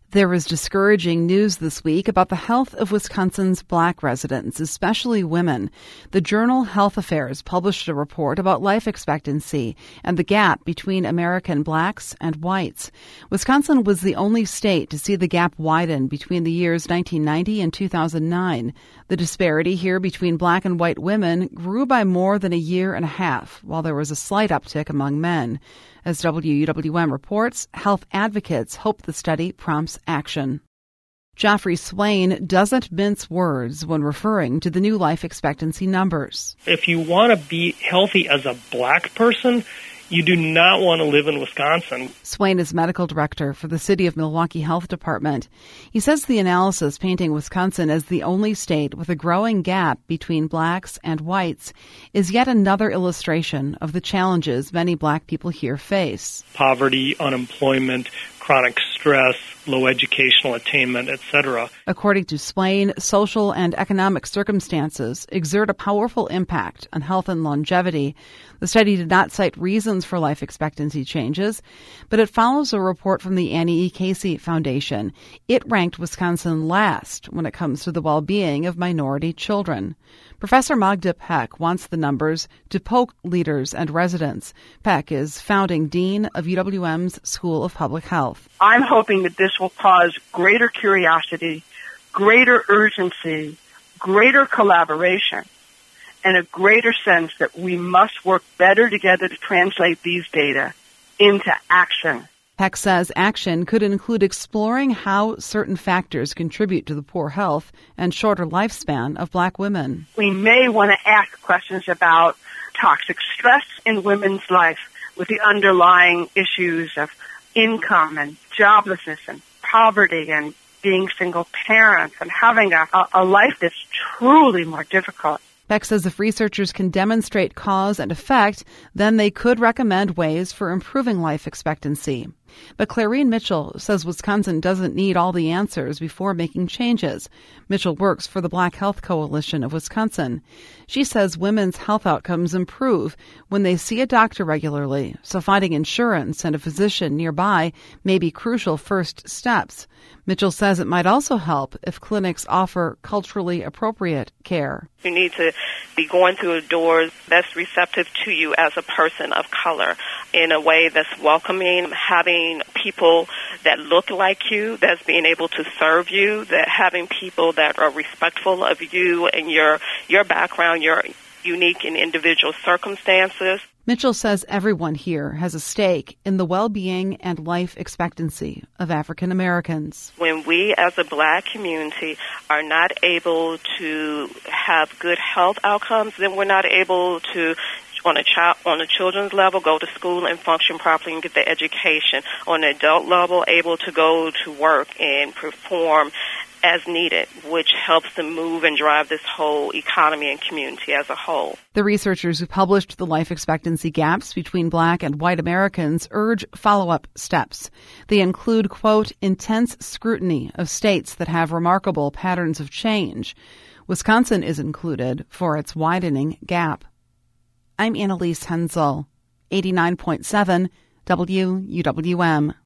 There is discouraging news this week about the health of Wisconsin's Black residents, especially women. The journal Health Affairs published a report about life expectancy and the gap between American blacks and whites. Wisconsin was the only state to see the gap widen between the years 1990 and 2009. The disparity here between black and white women grew by more than a year and a half, while there was a slight uptick among men. As WUWM reports, health advocates hope the study prompts action. Geoffrey Swain doesn't mince words when referring to the new life expectancy numbers. If you want to be healthy as a black person, you do not want to live in Wisconsin. Swain is medical director for the City of Milwaukee Health Department. He says the analysis painting Wisconsin as the only state with a growing gap between blacks and whites is yet another illustration of the challenges many black people here face. Poverty, unemployment, chronic stress, low educational attainment, etc. According to Swain, social and economic circumstances exert a powerful impact on health and longevity. The study did not cite reasons for life expectancy changes, but it follows a report from the Annie E. Casey Foundation. It ranked Wisconsin last when it comes to the well-being of minority children. Professor Magda Peck wants the numbers to poke leaders and residents. Peck is founding dean of UWM's School of Public Health. I'm hoping that this will cause greater curiosity, greater urgency, greater collaboration, and a greater sense that we must work better together to translate these data into action. Peck says action could include exploring how certain factors contribute to the poor health and shorter lifespan of black women. We may want to ask questions about toxic stress in women's life with the underlying issues of income and joblessness and poverty and being single parents and having a life that's truly more difficult. Peck says if researchers can demonstrate cause and effect, then they could recommend ways for improving life expectancy. But Clarine Mitchell says Wisconsin doesn't need all the answers before making changes. Mitchell works for the Black Health Coalition of Wisconsin. She says women's health outcomes improve when they see a doctor regularly, so finding insurance and a physician nearby may be crucial first steps. Mitchell says it might also help if clinics offer culturally appropriate care. You need to be going through doors that's receptive to you as a person of color in a way that's welcoming, having people that look like you, that's being able to serve you, that having people that are respectful of you and your background, your unique and individual circumstances. Mitchell says everyone here has a stake in the well-being and life expectancy of African Americans. When we as a black community are not able to have good health outcomes, then we're not able to on a children's level, go to school and function properly and get the education. On an adult level, able to go to work and perform as needed, which helps to move and drive this whole economy and community as a whole. The researchers who published the life expectancy gaps between black and white Americans urge follow-up steps. They include, quote, intense scrutiny of states that have remarkable patterns of change. Wisconsin is included for its widening gap. I'm Annalise Hensel, 89.7 WUWM.